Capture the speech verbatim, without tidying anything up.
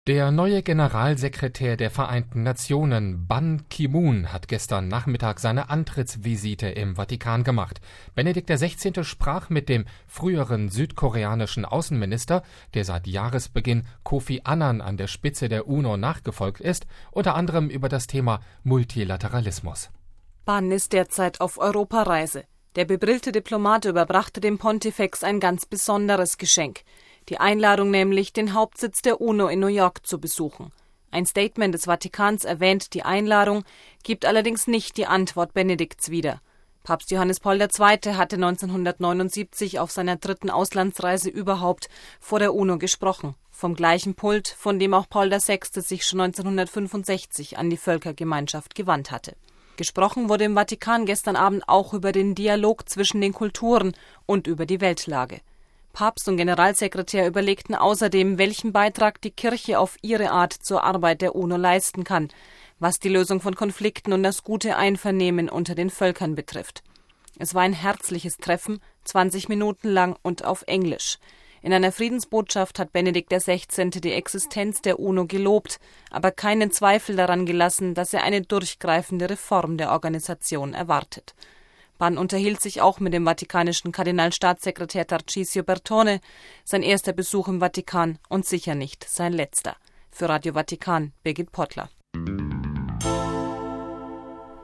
Der neue Generalsekretär der Vereinten Nationen, Ban Ki-moon, hat gestern Nachmittag seine Antrittsvisite im Vatikan gemacht. Benedikt der Sechzehnte sprach mit dem früheren südkoreanischen Außenminister, der seit Jahresbeginn Kofi Annan an der Spitze der UNO nachgefolgt ist, unter anderem über das Thema Multilateralismus. Ban ist derzeit auf Europareise. Der bebrillte Diplomat überbrachte dem Pontifex ein ganz besonderes Geschenk. Die Einladung nämlich, den Hauptsitz der UNO in New York zu besuchen. Ein Statement des Vatikans erwähnt die Einladung, gibt allerdings nicht die Antwort Benedikts wieder. Papst Johannes Paul der Zweite hatte neunzehnhundertneunundsiebzig auf seiner dritten Auslandsreise überhaupt vor der UNO gesprochen. Vom gleichen Pult, von dem auch Paul der Sechste sich schon neunzehnhundertfünfundsechzig an die Völkergemeinschaft gewandt hatte. Gesprochen wurde im Vatikan gestern Abend auch über den Dialog zwischen den Kulturen und über die Weltlage. Papst und Generalsekretär überlegten außerdem, welchen Beitrag die Kirche auf ihre Art zur Arbeit der UNO leisten kann, was die Lösung von Konflikten und das gute Einvernehmen unter den Völkern betrifft. Es war ein herzliches Treffen, zwanzig Minuten lang und auf Englisch. In einer Friedensbotschaft hat Benedikt der Sechzehnte die Existenz der UNO gelobt, aber keinen Zweifel daran gelassen, dass er eine durchgreifende Reform der Organisation erwartet. Ban unterhielt sich auch mit dem vatikanischen Kardinalstaatssekretär Tarcisio Bertone, sein erster Besuch im Vatikan und sicher nicht sein letzter. Für Radio Vatikan, Birgit Pottler.